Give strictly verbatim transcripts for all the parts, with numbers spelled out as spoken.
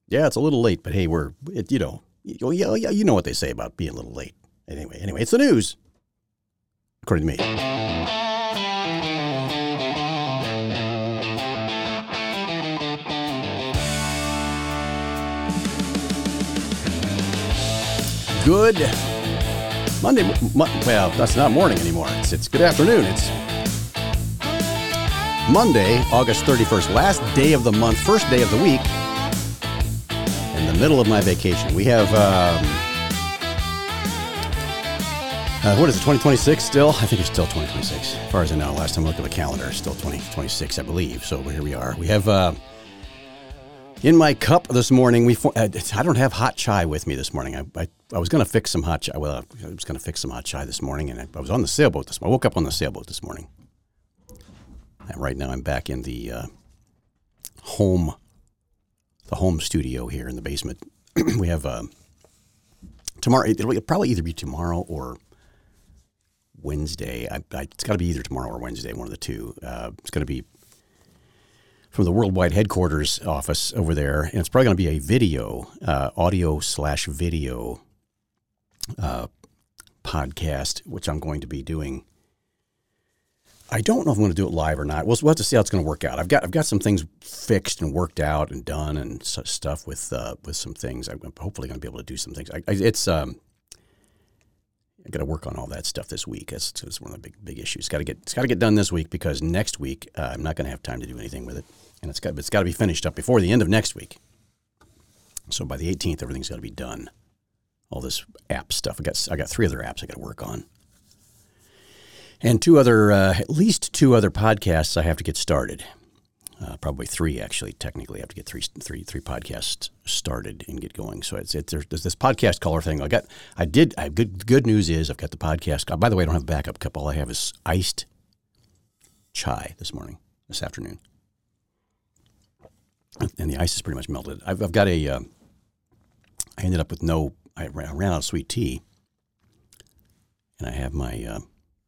Yeah, it's a little late, but hey, we're, it, you know, you, you, you know what they say about being a little late. Anyway, anyway, it's the news, according to me. Good Monday, mo- well, that's not morning anymore. It's, it's good afternoon. It's Monday, August thirty-first, last day of the month, first day of the week, in the middle of my vacation. We have, um, uh, what is it, twenty twenty-six still? I think it's still twenty twenty-six. As far as I know, last time I looked at the calendar, it's still twenty twenty-six, I believe. So here we are. We have, uh, in my cup this morning, we uh, I don't have hot chai with me this morning. I I, I was going to fix some hot chai. Well, I was going to fix some hot chai this morning, and I, I was on the sailboat this morning. I woke up on the sailboat this morning. And right now I'm back in the uh, home, the home studio here in the basement. We have uh, tomorrow. It'll probably either be tomorrow or Wednesday. I, I, it's got to be either tomorrow or Wednesday, one of the two. Uh, it's going to be from the worldwide headquarters office over there, and it's probably going to be a video, uh, audio slash video uh, podcast, which I'm going to be doing. I don't know if I'm going to do it live or not. We'll, we'll have to see how it's going to work out. I've got I've got some things fixed and worked out and done and such stuff with uh, with some things. I'm hopefully going to be able to do some things. I, I, it's um, I got to work on all that stuff this week. That's, that's one of the big big issues. Got to get it's got to get done this week because next week uh, I'm not going to have time to do anything with it, and it's got it's got to be finished up before the end of next week. So by the eighteenth, everything's got to be done. All this app stuff. I got I got three other apps I got to work on. And two other, uh, at least two other podcasts I have to get started. Uh, probably three, actually. Technically, I have to get three, three, three podcasts started and get going. So it's, it's there's, there's this podcast caller thing. I got, I did. I good. Good news is I've got the podcast. By the way, I don't have a backup cup. All I have is iced chai this morning, this afternoon, and the ice is pretty much melted. I've, I've got a. Uh, I ended up with no. I ran, I ran out of sweet tea, and I have my. Uh,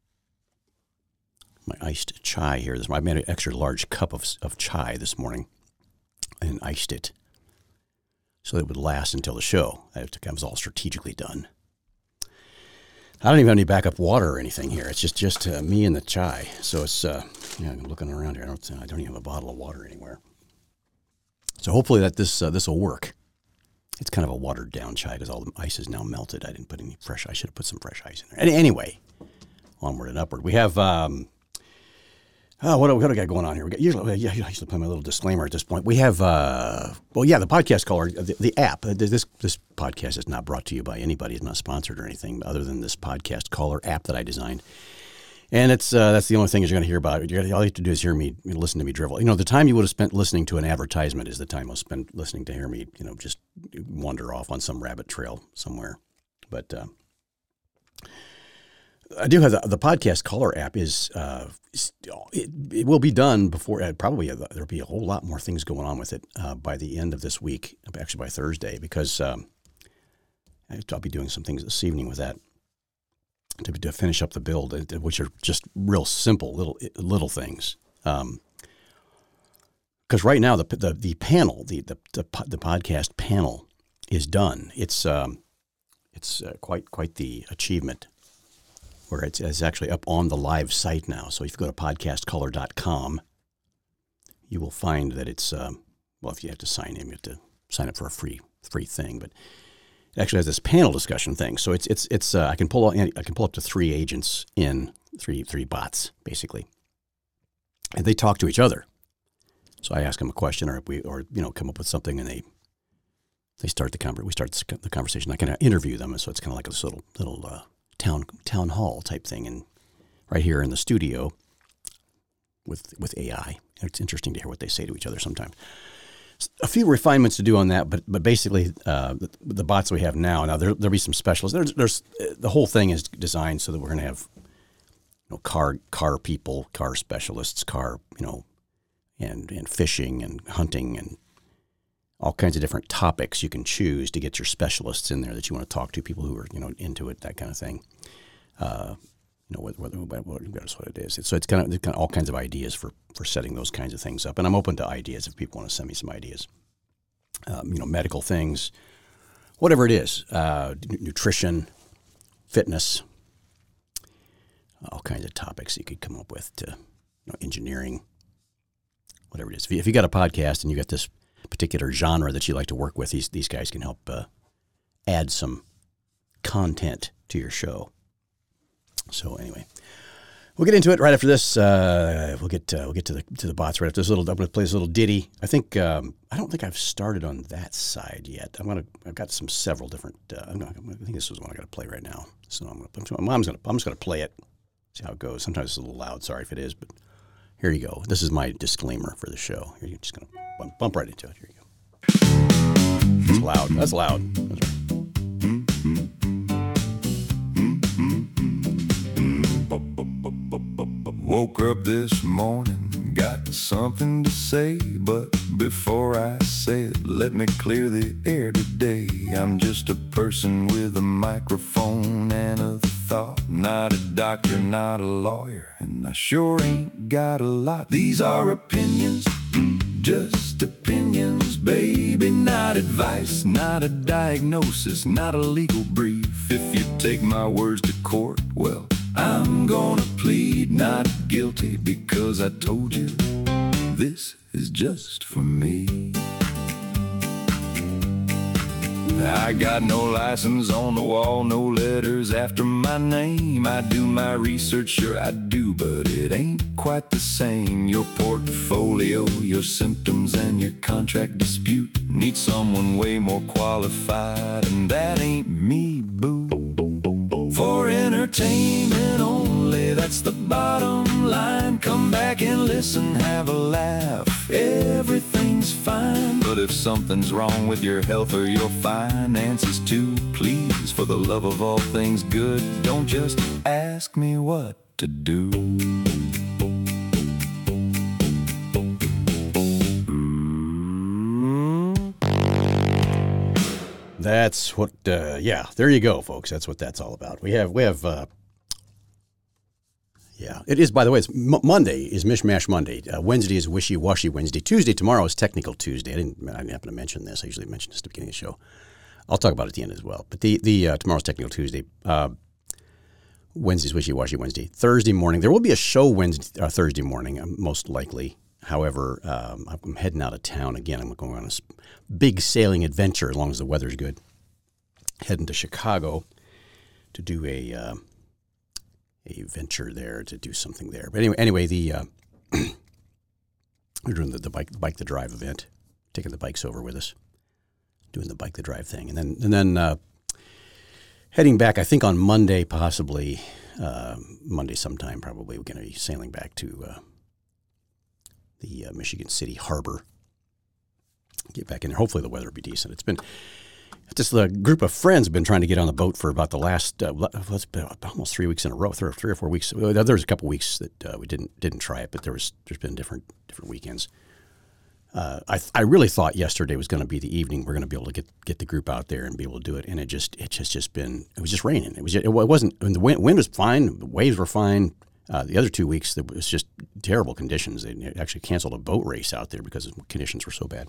My iced chai here. I made an extra large cup of of chai this morning and iced it so that it would last until the show. I was all strategically done. I don't even have any backup water or anything here. It's just just uh, me and the chai. So it's uh, yeah. I'm looking around here. I don't I don't even have a bottle of water anywhere. So hopefully that this uh, this will work. It's kind of a watered down chai because all the ice is now melted. I didn't put any fresh. I should have put some fresh ice in there. Any, anyway, onward and upward. We have. Um, Oh, what do, what do we got going on here? We got usually, yeah, I usually put my little disclaimer at this point. We have, uh, well, yeah, the podcast caller, the, the app. This this podcast is not brought to you by anybody. It's not sponsored or anything other than this podcast caller app that I designed. And it's uh, that's the only thing you're going to hear about. You're gonna, all you have to do is hear me, listen to me drivel. You know, the time you would have spent listening to an advertisement is the time I'll spend listening to hear me, you know, just wander off on some rabbit trail somewhere. But uh, I do have the, the podcast caller app is uh, it, it will be done before uh, probably uh, there'll be a whole lot more things going on with it uh, by the end of this week, actually by Thursday, because um, I'll be doing some things this evening with that to, to finish up the build, which are just real simple little little things. Um, because right now the the the panel the the the, the podcast panel is done. It's um, it's uh, quite quite the achievement. Where it's, it's actually up on the live site now. So if you go to podcast caller dot com, you will find that it's, um, well, if you have to sign in, you have to sign up for a free free thing. But it actually has this panel discussion thing. So it's it's it's uh, I can pull I can pull up to three agents in three three bots basically, and they talk to each other. So I ask them a question, or we or you know come up with something, and they they start the conver- we start the conversation. I kind of interview them, and so it's kind of like a little little. Uh, town town hall type thing, and right here in the studio with with A I. It's interesting to hear what they say to each other sometimes. A few refinements to do on that, but but basically uh, the, the bots we have now, now there, there'll be some specialists. There's, there's the whole thing is designed so that we're going to have you know car car people, car specialists, car you know, and and fishing and hunting and all kinds of different topics you can choose to get your specialists in there that you want to talk to, people who are, you know, into it, that kind of thing. Uh, you know, what, what, what, what, that's what it is. So it's kind of, kind of all kinds of ideas for, for setting those kinds of things up. And I'm open to ideas if people want to send me some ideas. um, you know, medical things, whatever it is, uh, n- nutrition, fitness, all kinds of topics you could come up with to, you know, engineering, whatever it is. If you, if you got a podcast and you got this particular genre that you like to work with, these these guys can help uh, add some content to your show. So anyway, we'll get into it right after this. Uh, we'll get uh, we'll get to the to the bots right after this little. I'm going to play this little ditty. I think um, I don't think I've started on that side yet. I'm gonna I've got some several different. Uh, I'm gonna, I think this is one I got to play right now. So I'm gonna, my mom's gonna I'm just gonna play it. See how it goes. Sometimes it's a little loud. Sorry if it is, but here you go. This is my disclaimer for the show. Here, you're just gonna bump, bump right into it. Here you go. That's loud. That's loud. That's right. Woke up this morning, got something to say, but before I say it, let me clear the air today. I'm just a person with a microphone and a thought, not a doctor, not a lawyer, and I sure ain't got a lot. These are opinions, just opinions, baby, not advice, not a diagnosis, not a legal brief. If you take my words to court, well, I'm gonna plead not guilty because I told you this is just for me. I got no license on the wall, no letters after my name. I do my research, sure I do, but it ain't quite the same. Your portfolio, your symptoms, and your contract dispute need someone way more qualified, and that ain't me, boo. For entertainment only, that's the bottom line. Come back and listen, have a laugh, everything's fine. But if something's wrong with your health or your finances too, please, for the love of all things good, don't just ask me what to do. That's what, uh, yeah, there you go, folks. That's what that's all about. We have, we have, uh, yeah, it is, by the way, it's M- Monday is Mishmash Monday. Uh, Wednesday is Wishy-Washy Wednesday. Tuesday, tomorrow is Technical Tuesday. I didn't, I didn't happen to mention this. I usually mention this at the beginning of the show. I'll talk about it at the end as well. But the, the uh, tomorrow's Technical Tuesday. Uh, Wednesday's Wishy-Washy Wednesday. Thursday morning, there will be a show Wednesday, uh, Thursday morning, uh, most likely. However, um, I'm heading out of town again. I'm going on a big sailing adventure as long as the weather's good. Heading to Chicago to do a uh, a venture there, to do something there. But anyway, anyway, the uh, we're doing the, the bike bike the drive event, taking the bikes over with us, doing the bike the drive thing, and then and then uh, heading back. I think on Monday, possibly uh, Monday sometime, probably we're going to be sailing back to. Uh, the uh, Michigan City Harbor. Get back in there. Hopefully the weather will be decent. It's been, just a group of friends have been trying to get on the boat for about the last, uh, it's been almost three weeks in a row, three or, three or four weeks. There was a couple weeks that uh, we didn't didn't try it, but there was, there's been different different weekends. Uh, I I really thought yesterday was going to be the evening we're going to be able to get, get the group out there and be able to do it, and it just it just just been it was just raining. It was just, it wasn't, the wind, wind was fine, the waves were fine. Uh, the other two weeks, it was just terrible conditions. They actually canceled a boat race out there because the conditions were so bad.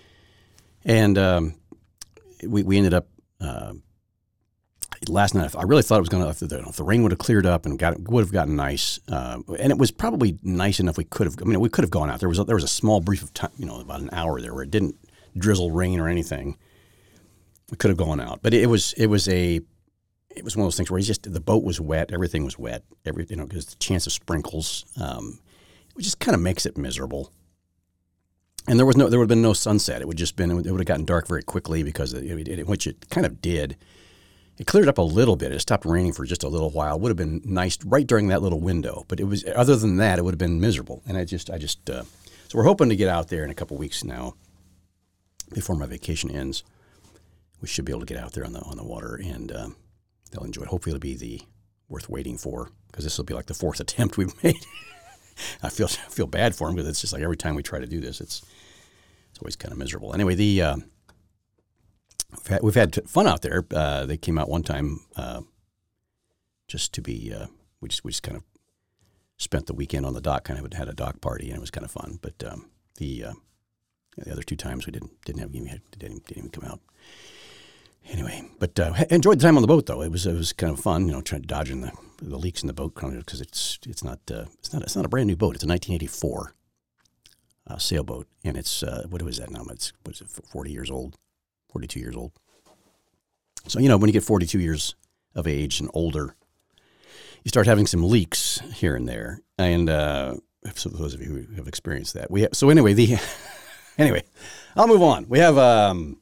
And um, we we ended up uh, last night. I really thought it was going to. If the, if the rain would have cleared up and got would have gotten nice, uh, and it was probably nice enough. We could have. I mean, we could have gone out. There was a, there was a small brief of time, you know, about an hour there where it didn't drizzle, rain, or anything. We could have gone out, but it was it was a. It was one of those things where he just the boat was wet, everything was wet, every you know, because the chance of sprinkles, um, it just kind of makes it miserable. And there was no, there would have been no sunset. It would just been, it would have gotten dark very quickly because it, it, which it kind of did. It cleared up a little bit. It stopped raining for just a little while. It would have been nice right during that little window, but it was other than that, it would have been miserable. And I just, I just, uh, so we're hoping to get out there in a couple weeks now, before my vacation ends. We should be able to get out there on the on the water and. Um, They'll enjoy it. Hopefully it'll be the worth waiting for, because this will be like the fourth attempt we've made. I feel I feel bad for them because it's just like every time we try to do this, it's it's always kind of miserable. Anyway, the uh, we've, had, we've had fun out there. Uh, they came out one time uh, just to be. Uh, we just we just kind of spent the weekend on the dock. Kind of had a dock party, and it was kind of fun. But um, the uh, The other two times we didn't didn't have didn't, didn't even come out. Anyway, but uh, enjoyed the time on the boat though. It was it was kind of fun, you know, trying to dodge in the the leaks in the boat because it's it's not uh, it's not it's not a brand new boat. It's a nineteen eighty-four uh, sailboat, and it's uh, what was that now? It's what is it? forty years old, forty-two years old. So you know, when you get forty-two years of age and older, you start having some leaks here and there. And uh, for those of you who have experienced that, we have, so anyway the anyway, I'll move on. We have. Um,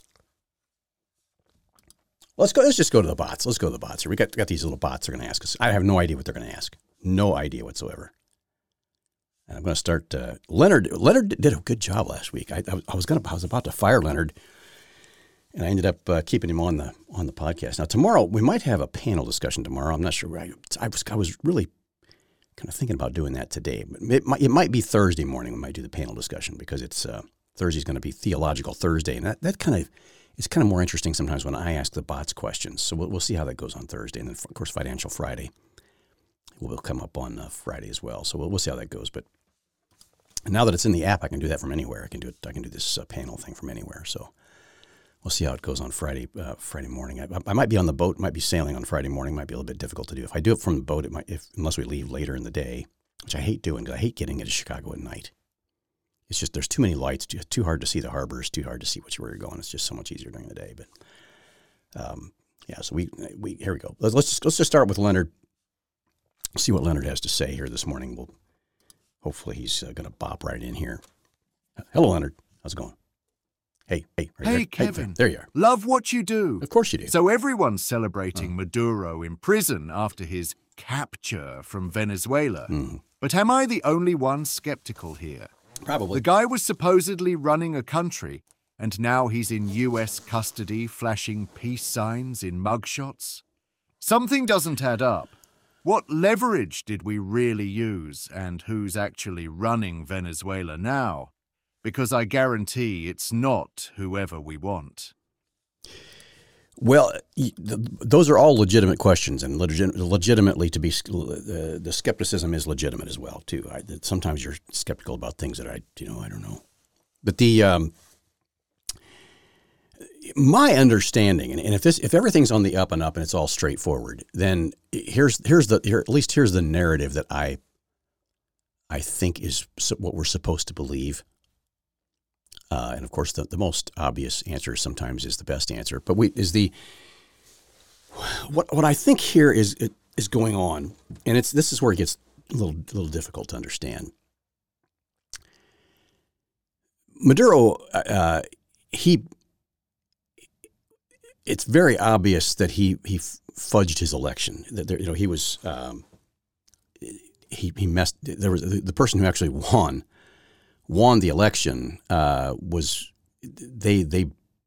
Let's go. Let's just go to the bots. Let's go to the bots. We got got these little bots. They're going to ask us. I have no idea what they're going to ask. No idea whatsoever. And I'm going to start. Uh, Leonard. Leonard did a good job last week. I, I was going to. I was about to fire Leonard, and I ended up uh, keeping him on the on the podcast. Now tomorrow we might have a panel discussion tomorrow. I'm not sure. I, I was I was really kind of thinking about doing that today. But it might, it might be Thursday morning. We might do the panel discussion because it's uh, Thursday's going to be Theological Thursday, and that that kind of. It's kind of more interesting sometimes when I ask the bots questions. So we'll, we'll see how that goes on Thursday. And then, of course, Financial Friday will come up on uh, Friday as well. So we'll, we'll see how that goes. But now that it's in the app, I can do that from anywhere. I can do it. I can do this uh, panel thing from anywhere. So we'll see how it goes on Friday uh, Friday morning. I, I might be on the boat, might be sailing on Friday morning. Might be a little bit difficult to do. If I do it from the boat, it might, if, unless we leave later in the day, which I hate doing because I hate getting into Chicago at night. It's just there's too many lights, too, too hard to see the harbor. It's too hard to see which where you're going. It's just so much easier during the day. But um, yeah, so we we here we go. Let's let's just, let's just start with Leonard. See what Leonard has to say here this morning. We'll hopefully he's uh, going to bop right in here. Hello, Leonard. How's it going? Hey, hey, right hey, there. Kevin. Hey, there you are. Love what you do. Of course you do. So everyone's celebrating oh. Maduro in prison after his capture from Venezuela. Mm. But am I the only one skeptical here? Probably. The guy was supposedly running a country, and now he's in U S custody flashing peace signs in mugshots? Something doesn't add up. What leverage did we really use, and who's actually running Venezuela now? Because I guarantee it's not whoever we want. Well, those are all legitimate questions, and legit, legitimately to be uh, the skepticism is legitimate as well too. I, sometimes you're skeptical about things that I, you know, I don't know. But the um, my understanding, and, and if this, if everything's on the up and up and it's all straightforward, then here's here's the here, at least here's the narrative that I I think is what we're supposed to believe. Uh, and of course, the, the most obvious answer sometimes is the best answer. But we is the what what I think here is is going on, and it's this is where it gets a little a little difficult to understand. Maduro, uh, he it's very obvious that he he fudged his election. That there, you know he was um, he he messed. There was the, the person who actually won. won the election uh, was they they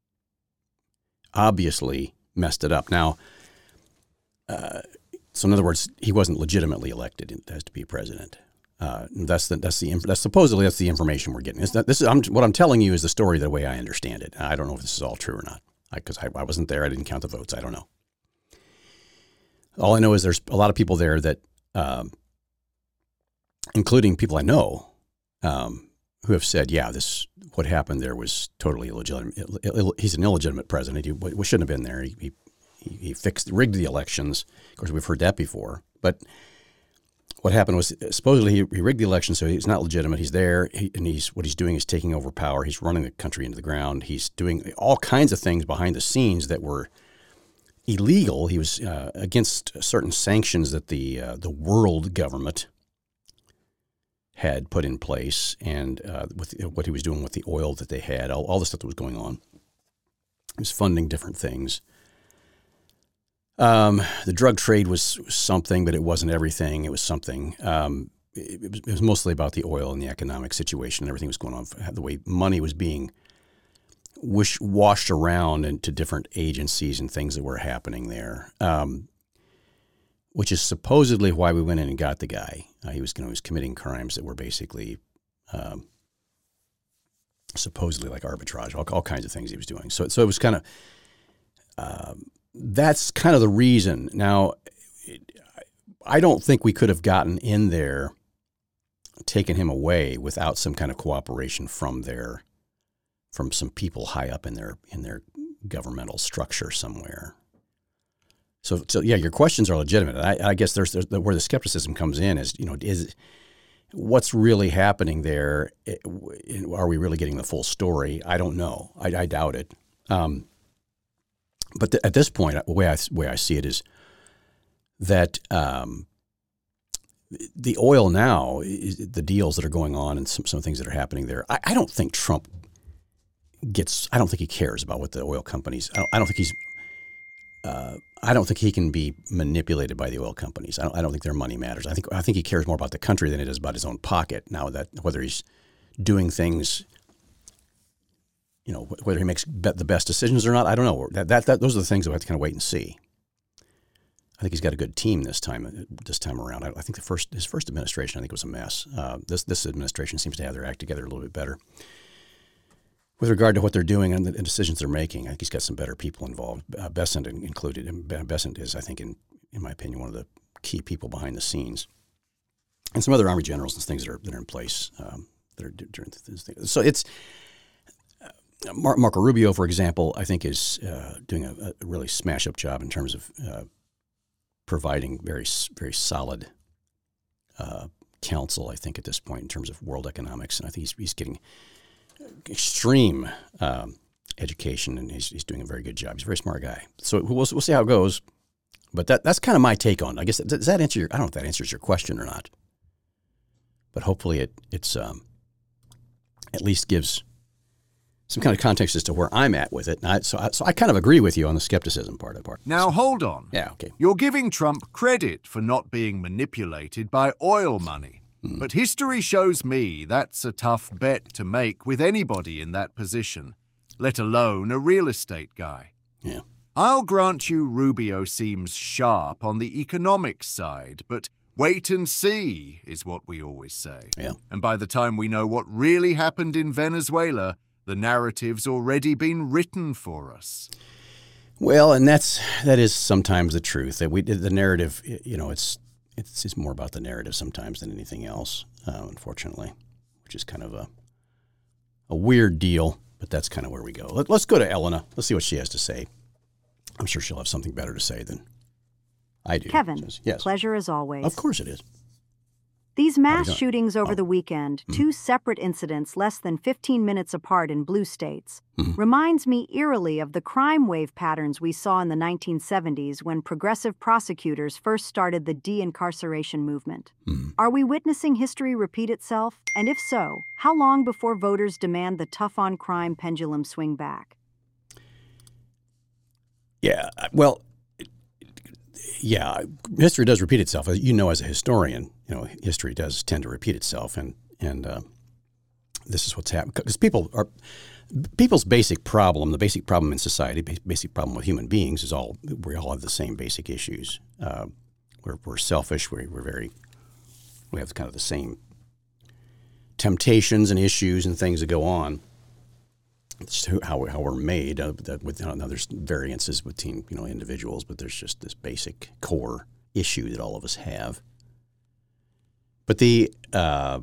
obviously messed it up. Now, uh, so in other words, he wasn't legitimately elected as to be president. Uh, that's the that's the that's supposedly that's the information we're getting. It's not, this is I'm, what I'm telling you is the story the way I understand it. I don't know if this is all true or not because I, I, I wasn't there. I didn't count the votes. I don't know. All I know is there's a lot of people there that, um, including people I know. Um, who have said, yeah, this what happened there was totally illegitimate. He's an illegitimate president. He, we shouldn't have been there. He, he he fixed, rigged the elections. Of course, we've heard that before. But what happened was supposedly he, he rigged the election, so he's not legitimate. He's there, he, and he's what he's doing is taking over power. He's running the country into the ground. He's doing all kinds of things behind the scenes that were illegal. He was uh, against certain sanctions that the uh, the world government had put in place, and uh, with you know, what he was doing with the oil that they had, all, all the stuff that was going on. He was funding different things. Um, the drug trade was something, but it wasn't everything. It was something. Um, it, it, was, it was mostly about the oil and the economic situation. Everything was going on, the way money was being wish, washed around into different agencies and things that were happening there. Um, which is supposedly why we went in and got the guy. Uh, he was, you know, he was committing crimes that were basically um, supposedly like arbitrage, all, all kinds of things he was doing. So, so it was kind of um, that's kind of the reason. Now, it, I don't think we could have gotten in there, taken him away without some kind of cooperation from their from some people high up in their in their governmental structure somewhere. So, so yeah, your questions are legitimate. I, I guess there's, there's where the skepticism comes in is, you know, is what's really happening there? Are we really getting the full story? I don't know. I, I doubt it. Um, but th- at this point, the way I way I see it is that um, the oil now, is the deals that are going on, and some some things that are happening there. I, I don't think Trump gets. I don't think he cares about what the oil companies. I don't, I don't think he's. Uh, I don't think he can be manipulated by the oil companies. I don't, I don't think their money matters. I think I think he cares more about the country than it is about his own pocket. Now that whether he's doing things, you know, whether he makes be- the best decisions or not, I don't know. That, that that those are the things that we have to kind of wait and see. I think he's got a good team this time. This time around, I, I think the first his first administration, I think, was a mess. Uh, this this administration seems to have their act together a little bit better with regard to what they're doing and the decisions they're making. I think he's got some better people involved, uh, Bessent included. And Bessent is, I think, in in my opinion, one of the key people behind the scenes, and some other Army generals and things that are that are in place um, that are during this thing. So it's uh, Mar- Marco Rubio, for example, I think is uh, doing a, a really smash up job in terms of uh, providing very very solid uh, counsel. I think at this point in terms of world economics, and I think he's he's getting extreme um, education, and he's, he's doing a very good job. He's a very smart guy. So we'll, we'll see how it goes. But that that's kind of my take on it. I guess, does that answer your, I don't know if that answers your question or not. But hopefully it it's um, at least gives some kind of context as to where I'm at with it. And I, so, I, so I kind of agree with you on the skepticism part of the part. Now, hold on. Yeah, okay. You're giving Trump credit for not being manipulated by oil money. But history shows me that's a tough bet to make with anybody in that position, let alone a real estate guy. Yeah. I'll grant you Rubio seems sharp on the economic side, but wait and see is what we always say. Yeah. And by the time we know what really happened in Venezuela, the narrative's already been written for us. Well, and that's that is sometimes the truth. That we the narrative, you know, it's It's just more about the narrative sometimes than anything else, uh, unfortunately, which is kind of a a weird deal, but that's kind of where we go. Let, let's go to Elena. Let's see what she has to say. I'm sure she'll have something better to say than I do. Kevin, Says, yes. Pleasure as always. Of course it is. These mass shootings over oh. the weekend, mm-hmm. two separate incidents less than fifteen minutes apart in blue states, mm-hmm. reminds me eerily of the crime wave patterns we saw in the nineteen seventies when progressive prosecutors first started the de-incarceration movement. Mm-hmm. Are we witnessing history repeat itself? And if so, how long before voters demand the tough-on-crime pendulum swing back? Yeah, well, yeah, history does repeat itself. You know, as a historian, you know, history does tend to repeat itself, and and uh, this is what's happening. Because people are people's basic problem, the basic problem in society, basic problem with human beings is all we all have the same basic issues. Uh, we're we're selfish. We're we're very we have kind of the same temptations and issues and things that go on. It's how how we're made. Uh, that with you know, there's variances between you know individuals, but there's just this basic core issue that all of us have. But the uh,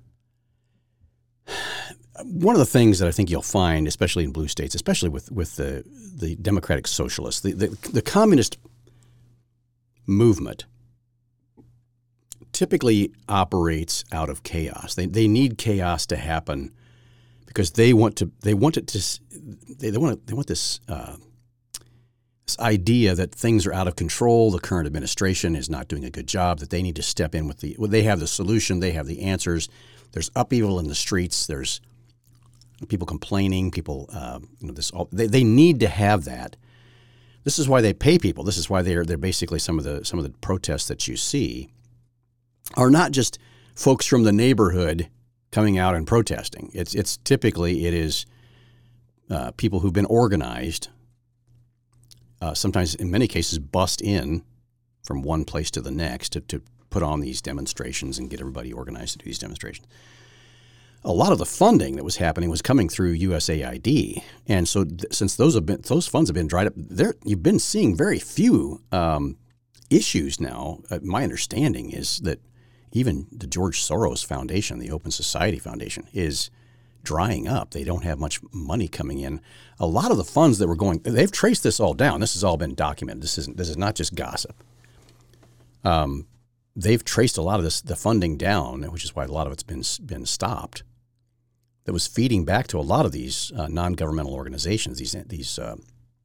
one of the things that I think you'll find, especially in blue states, especially with with the the democratic socialists, the the, the communist movement typically operates out of chaos. They they need chaos to happen. Because they want to, they want it to, they, they want to, they want this, uh, this idea that things are out of control. The current administration is not doing a good job. That they need to step in with the, well, they have the solution. They have the answers. There's upheaval in the streets. There's people complaining. People, uh, you know, this. All, they they need to have that. This is why they pay people. This is why they're they're basically some of the some of the protests that you see are not just folks from the neighborhood coming out and protesting. It's it's typically it is uh, people who've been organized, uh, sometimes in many cases bust in from one place to the next to, to put on these demonstrations and get everybody organized to do these demonstrations. A lot of the funding that was happening was coming through U S A I D, and so th- since those have been those funds have been dried up, there you've been seeing very few um, issues now. Uh, my understanding is that even the George Soros Foundation, the Open Society Foundation, is drying up. They don't have much money coming in. A lot of the funds that were going, they've traced this all down. This has all been documented. This isn't. This is not just gossip. Um, they've traced a lot of this, the funding down, which is why a lot of it's been been stopped. That was feeding back to a lot of these uh, non-governmental organizations. These these. Uh,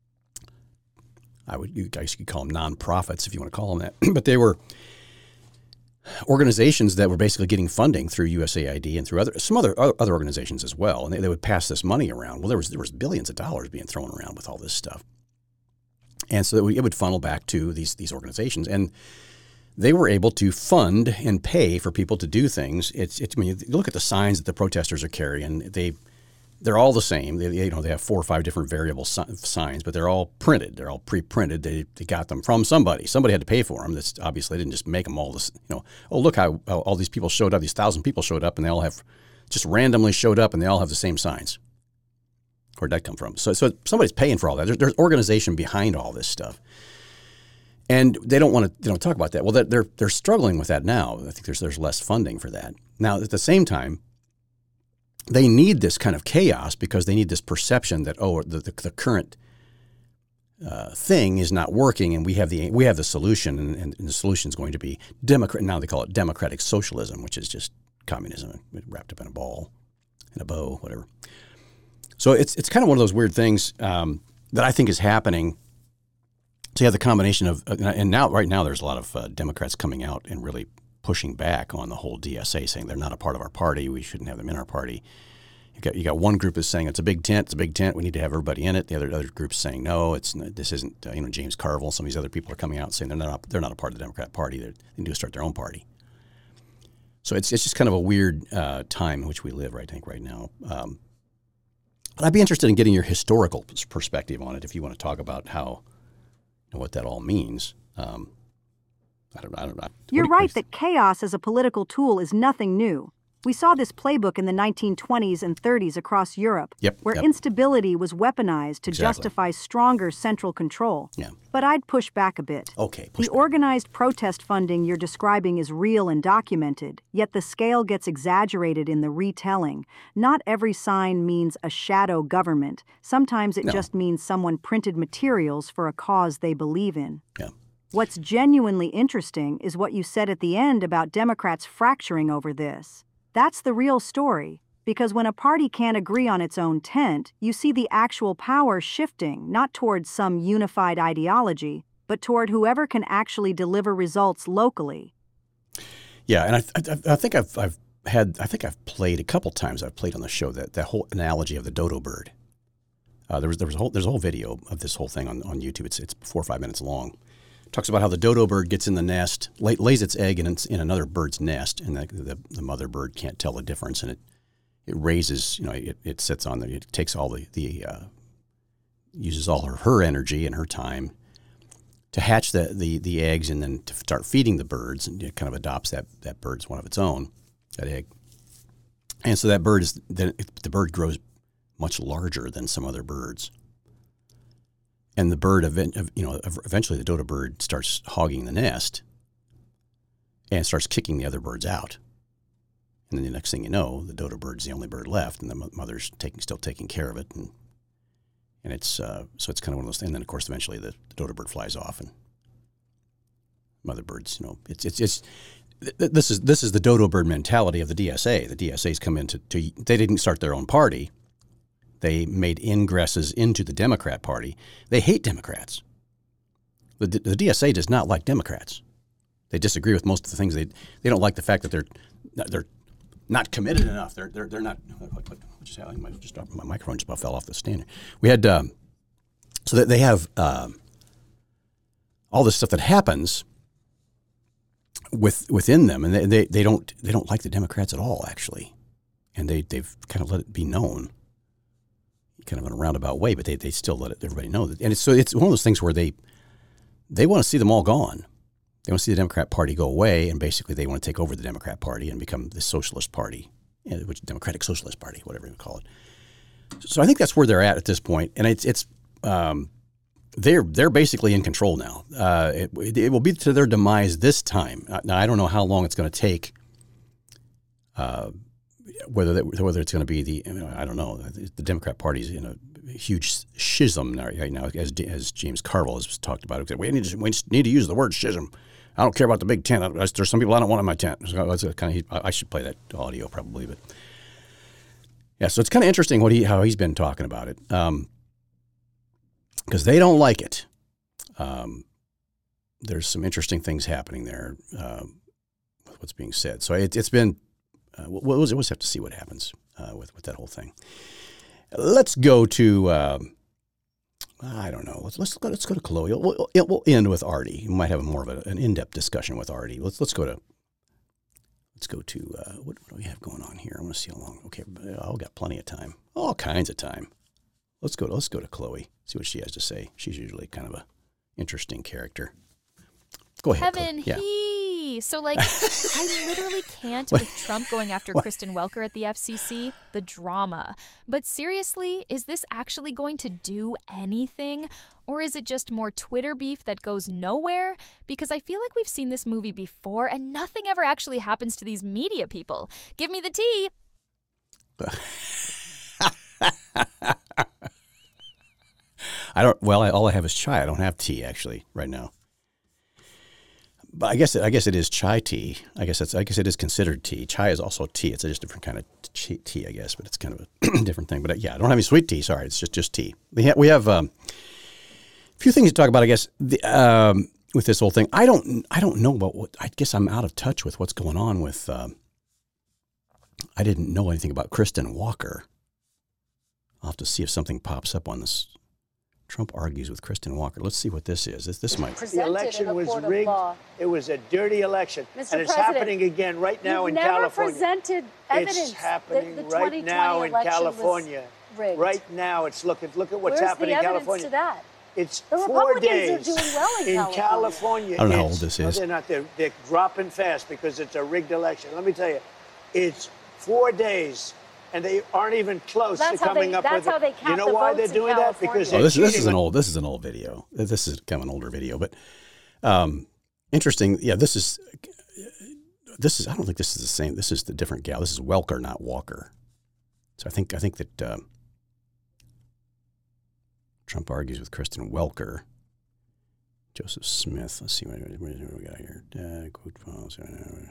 I would, you guys could call them nonprofits if you want to call them that, but they were organizations that were basically getting funding through U S A I D and through other some other other organizations as well, and they, they would pass this money around. Well, there was there was billions of dollars being thrown around with all this stuff, and so it would, it would funnel back to these these organizations, and they were able to fund and pay for people to do things. It's it's I mean, you look at the signs that the protesters are carrying. They They're all the same. They, you know, they have four or five different variable si- signs, but they're all printed. They're all pre-printed. They, they got them from somebody. Somebody had to pay for them. That's obviously they didn't just make them all this. You know, oh look how, how all these people showed up. These thousand people showed up, and they all have just randomly showed up, and they all have the same signs. Where'd that come from? So, so somebody's paying for all that. There's, there's organization behind all this stuff, and they don't want to. They don't talk about that. Well, they're they're struggling with that now. I think there's there's less funding for that now. At the same time, they need this kind of chaos because they need this perception that, oh, the, the, the current uh, thing is not working, and we have the we have the solution, and, and, and the solution is going to be democrat. Now they call it democratic socialism, which is just communism wrapped up in a ball, in a bow, whatever. So it's it's kind of one of those weird things um, that I think is happening. So you have the combination of, and now right now there's a lot of uh, Democrats coming out and really pushing back on the whole D S A, saying they're not a part of our party. We shouldn't have them in our party. You got you got one group is saying it's a big tent. It's a big tent. We need to have everybody in it. The other other group's saying no. It's this isn't. Uh, you know, James Carville. Some of these other people are coming out saying they're not they're not a part of the Democrat Party. They're, they need to start their own party. So it's it's just kind of a weird uh, time in which we live, right, I think, right now. Um, but I'd be interested in getting your historical perspective on it if you want to talk about how you know, what that all means. Um, I don't, I don't know. You're right that chaos as a political tool is nothing new. We saw this playbook in the nineteen twenties and thirties across Europe, yep, where yep. instability was weaponized to Exactly. justify stronger central control. Yeah. But I'd push back a bit. Okay. Push the back. organized protest funding you're describing is real and documented, yet the scale gets exaggerated in the retelling. Not every sign means a shadow government. Sometimes it No. just means someone printed materials for a cause they believe in. Yeah. What's genuinely interesting is what you said at the end about Democrats fracturing over this. That's the real story, because when a party can't agree on its own tent, you see the actual power shifting, not towards some unified ideology, but toward whoever can actually deliver results locally. Yeah, and I, I, I think I've, I've had, I think I've played a couple times. I've played on the show that that whole analogy of the dodo bird. Uh, there was there was a whole there's a whole video of this whole thing on, on YouTube. It's it's four or five minutes long. Talks about how the dodo bird gets in the nest, lay, lays its egg in, in another bird's nest, and the, the the mother bird can't tell the difference, and it it raises, you know, it, it sits on the, it takes all the the uh, uses all her, her energy and her time to hatch the, the the eggs, and then to start feeding the birds, and it kind of adopts that that bird as one of its own, that egg, and so that bird is then the bird grows much larger than some other birds. And the bird, you know, eventually the dodo bird starts hogging the nest and starts kicking the other birds out. And then the next thing you know, the dodo bird's the only bird left, and the mother's taking still taking care of it. And and it's uh, so it's kind of one of those things. And then of course eventually the, the dodo bird flies off, and mother birds, you know, it's it's it's this is this is the dodo bird mentality of the D S A. The D S A's come into to they didn't start their own party. They made ingresses into the Democrat Party. They hate Democrats. The, the D S A does not like Democrats. They disagree with most of the things. They they don't like the fact that they're they're not committed enough. They're they're they're not. What, what just happened? I just my microphone just about fell off the stand. We had um, so that they have um, all this stuff that happens with within them, and they, they they don't they don't like the Democrats at all, actually, and they they've kind of let it be known. Kind of in a roundabout way, but they, they still let it, everybody know that. And it's, so it's one of those things where they they want to see them all gone. They want to see the Democrat Party go away, and basically they want to take over the Democrat Party and become the Socialist Party, which Democratic Socialist Party, whatever you call it. So I think that's where they're at at this point, and it's it's um, they're they're basically in control now. Uh, it, it will be to their demise this time. Now I don't know how long it's going to take. Uh, whether that, whether it's going to be the, you know, I don't know, the Democrat Party's in a huge schism right now, as as James Carville has talked about. We need to, we need to use the word schism. I don't care about the big tent. There's some people I don't want in my tent. So that's kind of, I should play that audio probably, but yeah. So it's kind of interesting what he how he's been talking about it, um, because they don't like it. Um, there's some interesting things happening there uh, with what's being said. So it, it's been. Uh, we'll, we'll just have to see what happens uh, with with that whole thing. Let's go to, um, I don't know. Let's let's go, let's go to Chloe. We'll, we'll end with Artie. We might have more of a, an in-depth discussion with Artie. Let's let's go to let's go to uh, what, what do we have going on here? I want to see how long. Okay, I've got plenty of time, all kinds of time. Let's go. To, let's go to Chloe. See what she has to say. She's usually kind of a interesting character. Go ahead, Kevin. Chloe. Yeah. He. So, like, I literally can't with Trump going after What? Kristen Welker at the F C C. The drama. But seriously, is this actually going to do anything? Or is it just more Twitter beef that goes nowhere? Because I feel like we've seen this movie before and nothing ever actually happens to these media people. Give me the tea. I don't. Well, I, all I have is chai. I don't have tea actually right now. But I guess I guess it is chai tea. I guess it's I guess it is considered tea. Chai is also tea. It's a just different kind of tea, I guess, but it's kind of a different thing. But uh, yeah, I don't have any sweet tea. Sorry, it's just just tea. We have we have um, a few things to talk about. I guess the, um, with this whole thing, I don't I don't know about what. I guess I'm out of touch with what's going on with. Um, I didn't know anything about Kristen Walker. I'll have to see if something pops up on this. Trump argues with Kristen Walker. Let's see what this is. This, this might. The election was rigged. It was a dirty election. Mister And it's President, happening again right now You've in never California. presented evidence It's happening that the right now in election was California. rigged. Right now, it's looking. Look at what's Where's happening the in evidence California. to that? It's The four Republicans are days doing well in California. California. I don't know how it's- old this no, is. they're not. They're, they're dropping fast because it's a rigged election. Let me tell you, it's four days. And they aren't even close That's to how coming they- up that's with how they it. count You know the why votes they're in doing that? California. Because Oh, they're this, this cheating is an with- old. This is an old video. This is kind of an older video, but um, interesting. Yeah, this is. This is. I don't think this is the same. This is the different gal. This is Welker, not Walker. So I think. I think that uh, Trump argues with Kristen Welker. Joseph Smith. Let's see what, what, what we got here. Uh, quote files.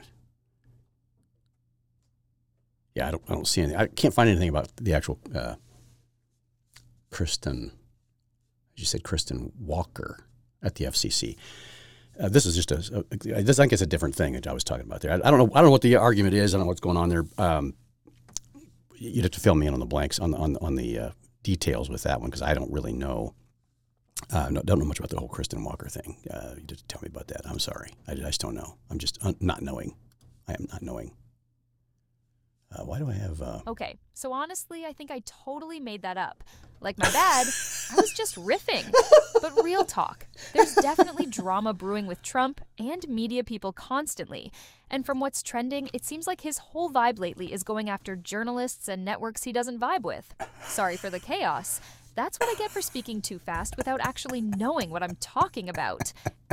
Yeah, I don't. I don't see anything. I can't find anything about the actual uh, Kristen. You said Kristen Walker at the F C C. Uh, this is just a, a. This I think it's a different thing that I was talking about there. I, I don't know. I don't know what the argument is. I don't know what's going on there. Um, you'd have to fill me in on the blanks on the on, on the uh, details with that one because I don't really know. Uh, no, don't know much about the whole Kristen Walker thing. Uh, you just tell me about that. I'm sorry. I, I just don't know. I'm just un- not knowing. I am not knowing. Uh, why do I have... Uh... Okay, so honestly, I think I totally made that up. Like my dad, I was just riffing. But real talk, there's definitely drama brewing with Trump and media people constantly. And from what's trending, it seems like his whole vibe lately is going after journalists and networks he doesn't vibe with. Sorry for the chaos. That's what I get for speaking too fast without actually knowing what I'm talking about.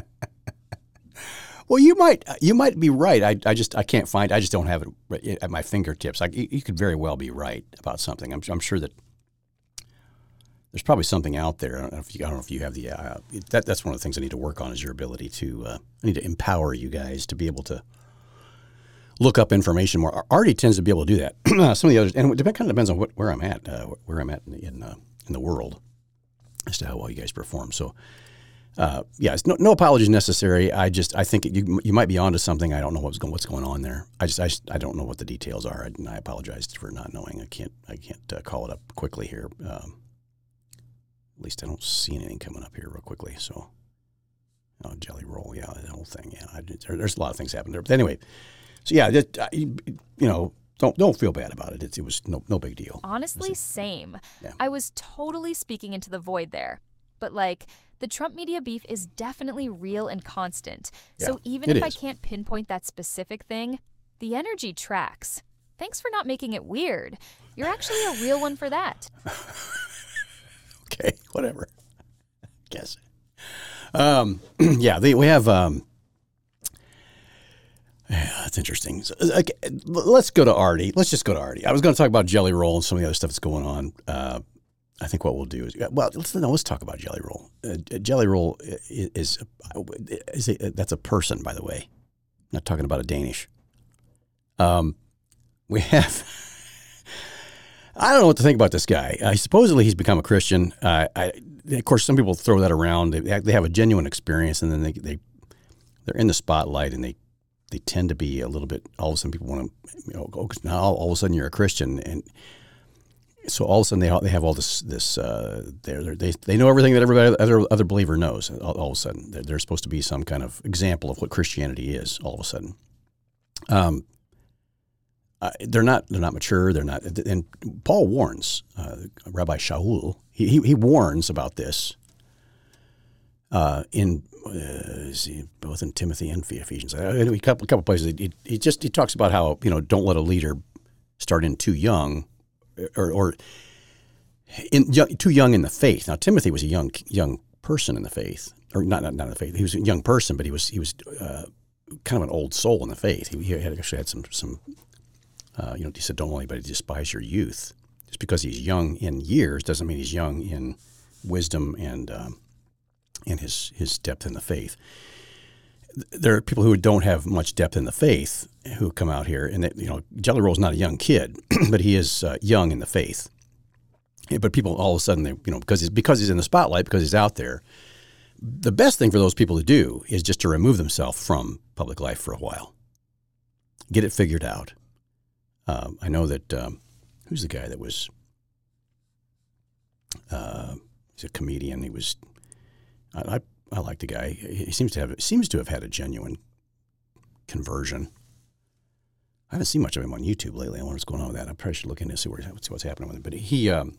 Well, you might you might be right. I, I just I can't find. I just don't have it at my fingertips. Like you, you could very well be right about something. I'm I'm sure that there's probably something out there. I don't know if you I don't know if you have the uh, that that's one of the things I need to work on is your ability to uh, I need to empower you guys to be able to look up information more. Artie tends to be able to do that. Some of the others, and it kind of depends on what, where I'm at, uh, where I'm at in in, uh, in the world as to how well you guys perform. So. Uh, yeah, it's no, no apologies necessary. I just I think you you might be onto something. I don't know what's going what's going on there. I just I, just, I don't know what the details are, and I apologize for not knowing. I can't I can't uh, call it up quickly here. Um, at least I don't see anything coming up here real quickly. So, oh, Jelly Roll, yeah, the whole thing. Yeah, I, there, there's a lot of things happening there. But anyway, so yeah, just, uh, you, you know. Don't don't feel bad about it. It, it was no no big deal. Honestly, same. Yeah. I was totally speaking into the void there. But like, the Trump media beef is definitely real and constant. Yeah, so even it if I is. can't pinpoint that specific thing, the energy tracks. Thanks for not making it weird. You're actually a real one for that. Okay, whatever. Guess. Um, yeah, they, we have. Um, yeah, that's interesting. So, okay, let's go to Artie. Let's just go to Artie. I was going to talk about Jelly Roll and some of the other stuff that's going on. Uh, I think what we'll do is, well, let's no, let's talk about Jelly Roll. Uh, Jelly Roll is, is, is a, that's a person, by the way. I'm not talking about a Danish. Um, we have. I don't know what to think about this guy. Uh, supposedly he's become a Christian. Uh, I, of course, some people throw that around. They, they have a genuine experience, and then they they they're in the spotlight, and they, they tend to be a little bit. All of a sudden, people want to, you know, oh, now all of a sudden you're a Christian, and so all of a sudden they they have all this this uh, they they they know everything that everybody other other believer knows. All, all of a sudden, they're, they're supposed to be some kind of example of what Christianity is. All of a sudden, um. Uh, they're not. They're not mature. They're not. And Paul warns, uh, Rabbi Shaul. He, he he warns about this. Uh, in uh, see, both in Timothy and Ephesians, uh, a couple a couple places. He, he just he talks about how, you know, don't let a leader start in too young, or or in too young in the faith. Now Timothy was a young young person in the faith, or not not not in the faith. He was a young person, but he was he was uh, kind of an old soul in the faith. He, he had actually had some some. Uh, you know, he said, don't let anybody despise your youth. Just because he's young in years doesn't mean he's young in wisdom and um, and his his depth in the faith. There are people who don't have much depth in the faith who come out here, and that, you know, Jelly Roll's not a young kid, but he is uh, young in the faith. But people all of a sudden, they, you know, because he's because he's in the spotlight, because he's out there. The best thing for those people to do is just to remove themselves from public life for a while, get it figured out. Um, I know that, um, who's the guy that was, uh, he's a comedian. He was, I, I, I like the guy. He seems to have, seems to have had a genuine conversion. I haven't seen much of him on YouTube lately. I wonder what's going on with that. I probably should look into see what's, what's happening with him. But he, um,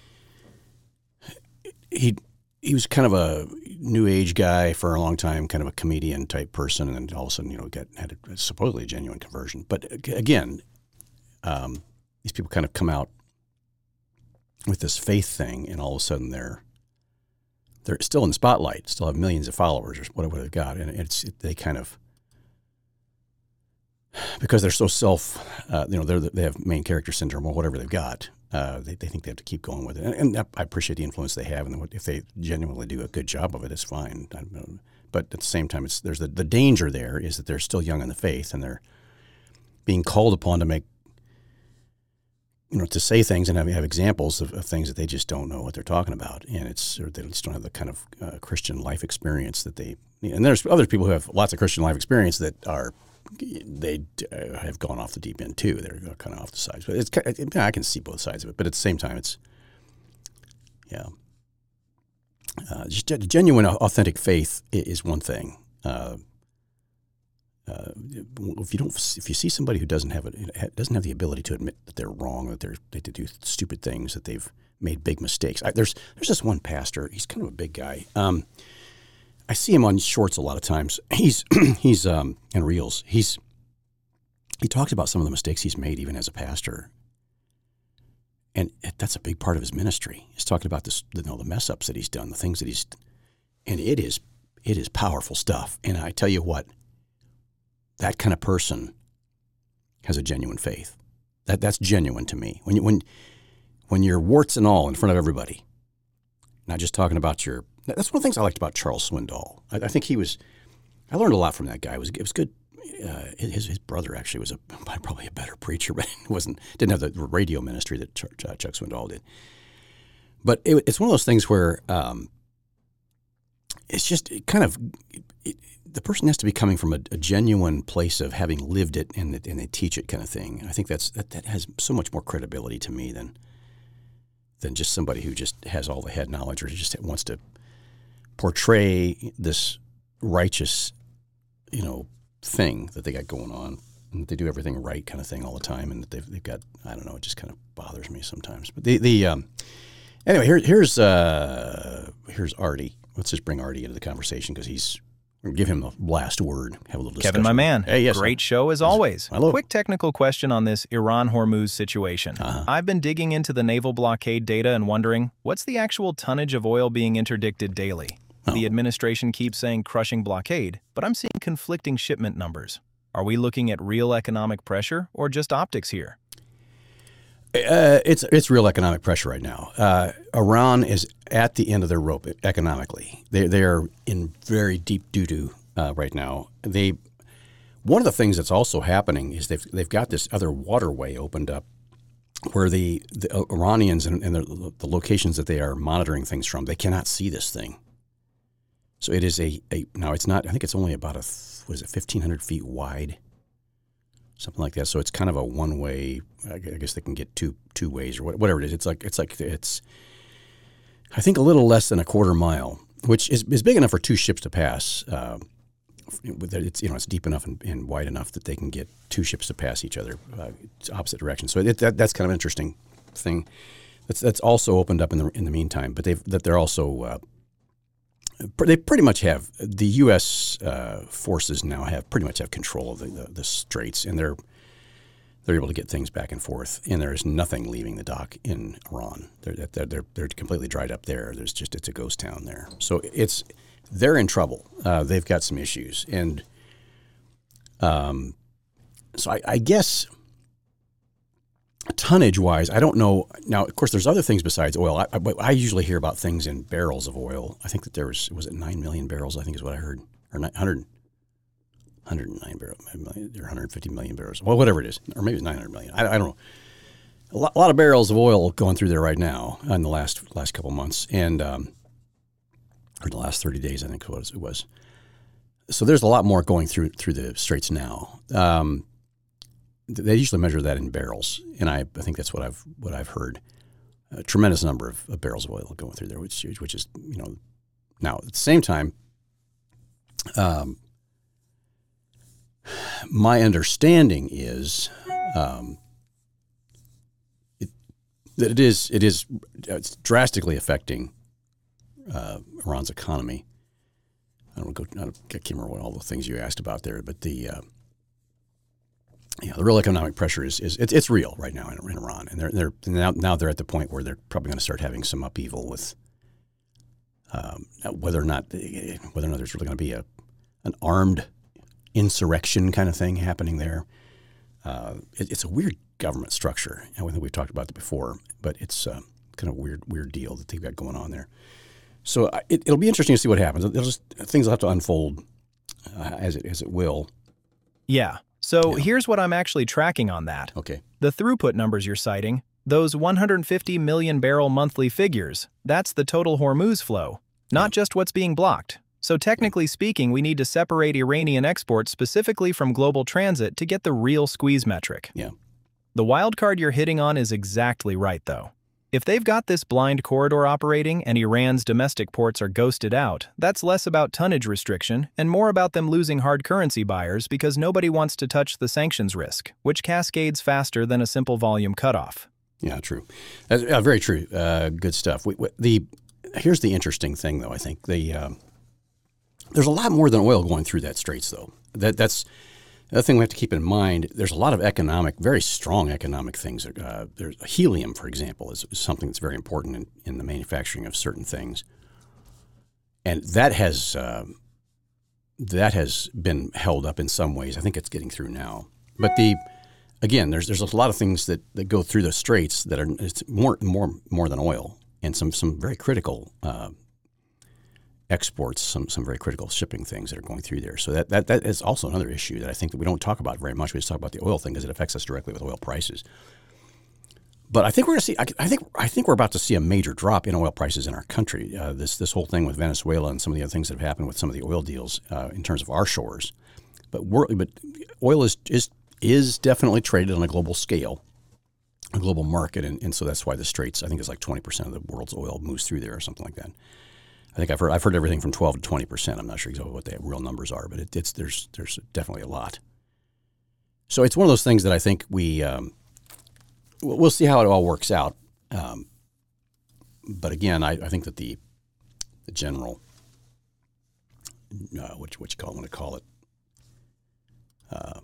he, he was kind of a new age guy for a long time, kind of a comedian type person. And then all of a sudden, you know, got, had a, supposedly a genuine conversion. But again, Um, these people kind of come out with this faith thing, and all of a sudden they're they're still in the spotlight, still have millions of followers or whatever they've got, and it's they kind of, because they're so self, uh, you know, they they have main character syndrome or whatever they've got. Uh, they they think they have to keep going with it, and, and I appreciate the influence they have, and if they genuinely do a good job of it, it's fine. I don't know. But at the same time, it's there's the the danger there is that they're still young in the faith, and they're being called upon to make. You know, to say things and have, have examples of, of things that they just don't know what they're talking about, and it's or they just don't have the kind of uh, Christian life experience that they. And there's other people who have lots of Christian life experience that are they uh, have gone off the deep end too. They're kind of off the sides, but it's it, I can see both sides of it. But at the same time, it's yeah, uh, just a genuine, authentic faith is one thing. Uh, Uh, if you don't, if you see somebody who doesn't have it, doesn't have the ability to admit that they're wrong, that they're they do stupid things, that they've made big mistakes. I, there's there's this one pastor. He's kind of a big guy. Um, I see him on shorts a lot of times. He's he's um, and reels. He's he talks about some of the mistakes he's made even as a pastor, and that's a big part of his ministry. He's talking about this, you know, the mess ups that he's done, the things that he's, and it is it is powerful stuff. And I tell you what. That kind of person has a genuine faith. That that's genuine to me. When you, when when you're warts and all in front of everybody, not just talking about your. That's one of the things I liked about Charles Swindoll. I, I think he was. I learned a lot from that guy. It was it was good. Uh, his his brother actually was a probably a better preacher, but it wasn't didn't have the radio ministry that Chuck, Chuck Swindoll did. But it, it's one of those things where um, it's just it kind of. It, the person has to be coming from a, a genuine place of having lived it and, and they teach it kind of thing. I think that's that, that has so much more credibility to me than than just somebody who just has all the head knowledge or just wants to portray this righteous, you know, thing that they got going on and that they do everything right kind of thing all the time, and that they've they've got I don't know, it just kind of bothers me sometimes. But the the um, anyway, here, here's uh, here's Artie. Let's just bring Artie into the conversation because he's. Give him the last word. Have a little discussion. Kevin, my man. Hey, yes, Great show as always. Hello. Quick technical question on this Iran-Hormuz situation. Uh-huh. I've been digging into the naval blockade data and wondering, what's the actual tonnage of oil being interdicted daily? Oh. The administration keeps saying crushing blockade, but I'm seeing conflicting shipment numbers. Are we looking at real economic pressure or just optics here? Uh, it's it's real economic pressure right now. Uh, Iran is at the end of their rope economically. They they are in very deep doo doo uh, right now. They one of the things that's also happening is they've they've got this other waterway opened up where the, the Iranians and, and the, the locations that they are monitoring things from, they cannot see this thing. So it is a, a now it's not. I think it's only about a what is it fifteen hundred feet wide. Something like that. So it's kind of a one-way. I guess they can get two two ways or whatever it is. It's like it's like it's. I think a little less than a quarter mile, which is, is big enough for two ships to pass. Uh, it's you know it's deep enough and, and wide enough that they can get two ships to pass each other uh, opposite directions. So it, that that's kind of an interesting thing. That's that's also opened up in the in the meantime. But they've that they're also. Uh, They pretty much have the U S uh, forces now have pretty much have control of the, the, the straits, and they're they're able to get things back and forth. And there is nothing leaving the dock in Iran. They're they're they're, they're completely dried up there. There's just it's a ghost town there. So it's they're in trouble. Uh, they've got some issues, and um, so I, I guess. Tonnage-wise, I don't know. Now, of course, there's other things besides oil. I, I, I usually hear about things in barrels of oil. I think that there was, was it nine million barrels, I think is what I heard, or nine hundred, one hundred nine barrels, or one hundred fifty million barrels, well, whatever it is, or maybe it's nine hundred million. I, I don't know. A lot, a lot of barrels of oil going through there right now in the last last couple months, and um, or the last thirty days, I think it was. It was. So there's a lot more going through through the straits now. Um, They usually measure that in barrels, and I, I think that's what I've what I've heard. A tremendous number of, of barrels of oil going through there, which which is you know now at the same time, um, my understanding is um, it, that it is it is it's drastically affecting uh, Iran's economy. I don't go. I, don't, I can't remember what all the things you asked about there, but the uh, Yeah, the real economic pressure is, is it's, it's real right now in, in Iran, and they're they're now now they're at the point where they're probably going to start having some upheaval with um, whether or not whether or not there's really going to be a an armed insurrection kind of thing happening there. Uh, it, it's a weird government structure. I think we've talked about it before, but it's uh, kind of a weird weird deal that they've got going on there. So uh, it, it'll be interesting to see what happens. It'll just, things will have to unfold uh, as it as it will. Yeah. So Yeah. here's what I'm actually tracking on that. Okay. The throughput numbers you're citing, those one hundred fifty million barrel monthly figures, that's the total Hormuz flow, not just what's being blocked. So technically speaking, we need to separate Iranian exports specifically from global transit to get the real squeeze metric. Yeah. The wild card you're hitting on is exactly right, though. If they've got this blind corridor operating and Iran's domestic ports are ghosted out, that's less about tonnage restriction and more about them losing hard currency buyers because nobody wants to touch the sanctions risk, which cascades faster than a simple volume cutoff. Yeah, true. That's, uh, very true. Uh, good stuff. We, we, the here's the interesting thing, though. I think the um, there's a lot more than oil going through that straits, though. That that's the other thing we have to keep in mind. There's a lot of economic, very strong economic things. Uh, there's helium, for example, is, is something that's very important in, in the manufacturing of certain things, and that has uh, that has been held up in some ways. I think it's getting through now, but the Again, there's there's a lot of things that, that go through the straits that are it's more more more than oil, and some some very critical uh, exports, some some very critical shipping things that are going through there. So that, that that is also another issue that I think that we don't talk about very much. We just talk about the oil thing because it affects us directly with oil prices. But I think we're going to see. I, I think I think we're about to see a major drop in oil prices in our country. Uh, this this whole thing with Venezuela and some of the other things that have happened with some of the oil deals uh, in terms of our shores. But we're, but oil is is is definitely traded on a global scale, a global market, and, and so that's why the Straits, I think it's like twenty percent of the world's oil moves through there or something like that. I think I've heard I've heard everything from twelve to twenty percent. I'm not sure exactly what the real numbers are, but it, it's there's there's definitely a lot. So it's one of those things that I think we um, we'll see how it all works out. Um, but again, I, I think that the the general uh, what what you call want to call it. Uh,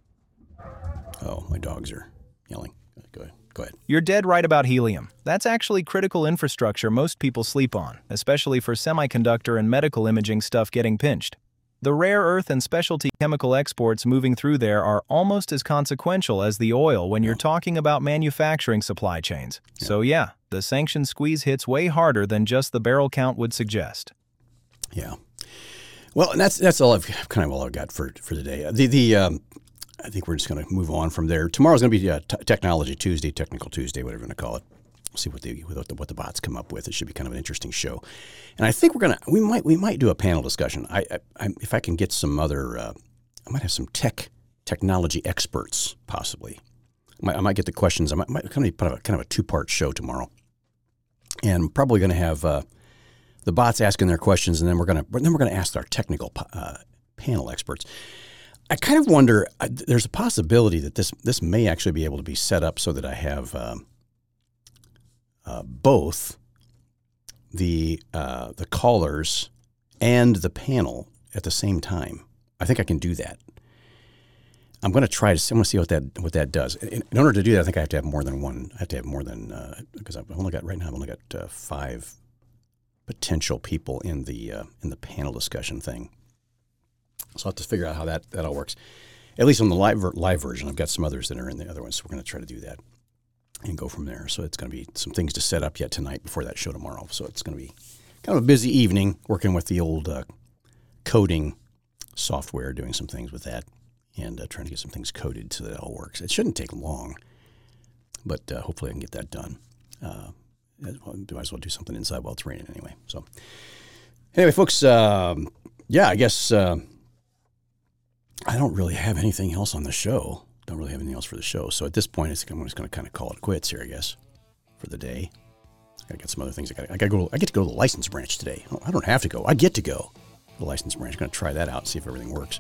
Oh, my dogs are yelling. Go ahead. Go ahead. You're dead right about helium. That's actually critical infrastructure most people sleep on, especially for semiconductor and medical imaging stuff getting pinched. The rare earth and specialty chemical exports moving through there are almost as consequential as the oil when you're talking about manufacturing supply chains. Yeah. So yeah, the sanction squeeze hits way harder than just the barrel count would suggest. Yeah. Well, and that's that's all I've kind of all I've got for for today. The the um, I think we're just going to move on from there. Tomorrow's going to be uh, t- Technology Tuesday, Technical Tuesday, whatever you want to call it. We'll see what the what the what the bots come up with. It should be kind of an interesting show, and I think we're gonna we might we might do a panel discussion. I, I, I if I can get some other, uh, I might have some tech technology experts possibly. I might, I might get the questions. I might, might kind of put a kind of a two part show tomorrow, and probably going to have uh, the bots asking their questions, and then we're gonna then we're gonna ask our technical uh, panel experts. I kind of wonder. Uh, there's a possibility that this this may actually be able to be set up so that I have. Um, Uh, both the uh, the callers and the panel at the same time. I think I can do that. I'm going to try to. I'm going to see what that what that does. In, in order to do that, I think I have to have more than one. I have to have more than uh, because I've only got right now. I've only got uh, five potential people in the uh, in the panel discussion thing. So I'll have to figure out how that that all works. At least on the live live version, I've got some others that are in the other ones. So we're going to try to do that and go from there. So it's going to be some things to set up yet tonight before that show tomorrow. So it's going to be kind of a busy evening working with the old uh, coding software, doing some things with that, and uh, trying to get some things coded so that it all works. It shouldn't take long, but uh, hopefully I can get that done. Uh, well, might as well do something inside while it's raining anyway. So anyway, folks, um, yeah, I guess uh, I don't really have anything else on the show. Don't really have anything else for the show. So at this point, it's, I'm just going to kind of call it quits here, I guess, for the day. I got some other things. I got. I got to go. I get to go to the license branch today. I don't, I don't have to go. I get to go to the license branch. I'm going to try that out and see if everything works.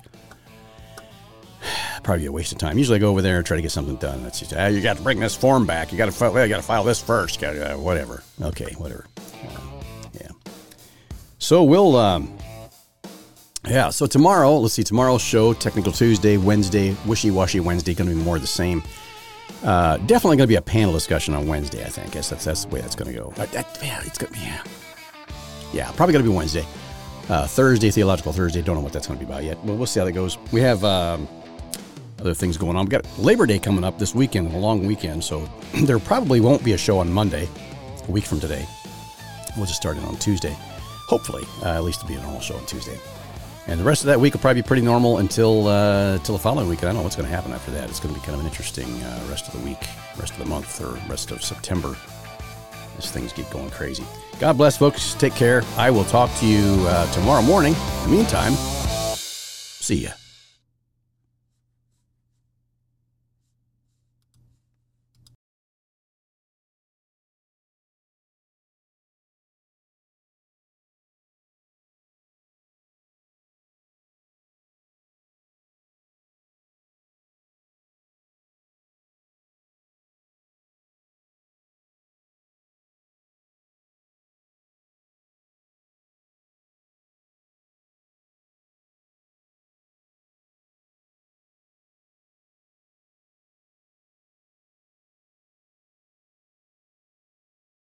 Probably be a waste of time. Usually I go over there and try to get something done. That's just, ah, you got to bring this form back. You got to file. Well, you got to file this first. You gotta, uh, whatever. Okay, whatever. Uh, yeah. So we'll. Um, Yeah, so tomorrow, let's see, tomorrow's show, Technical Tuesday, Wednesday, Wishy-Washy Wednesday, going to be more of the same. Uh, definitely going to be a panel discussion on Wednesday, I think. I guess that's, that's the way that's going to go. Uh, that, yeah, it's going to be, yeah. Yeah, probably going to be Wednesday. Uh, Thursday, Theological Thursday, don't know what that's going to be about yet. But we'll see how that goes. We have um, other things going on. We've got Labor Day coming up this weekend, a long weekend, so there probably won't be a show on Monday, a week from today. We'll just start it on Tuesday. Hopefully, uh, at least it'll be a normal show on Tuesday. And the rest of that week will probably be pretty normal until uh, until the following week. I don't know what's going to happen after that. It's going to be kind of an interesting uh, rest of the week, rest of the month, or rest of September as things get going crazy. God bless, folks. Take care. I will talk to you uh, tomorrow morning. In the meantime, see ya.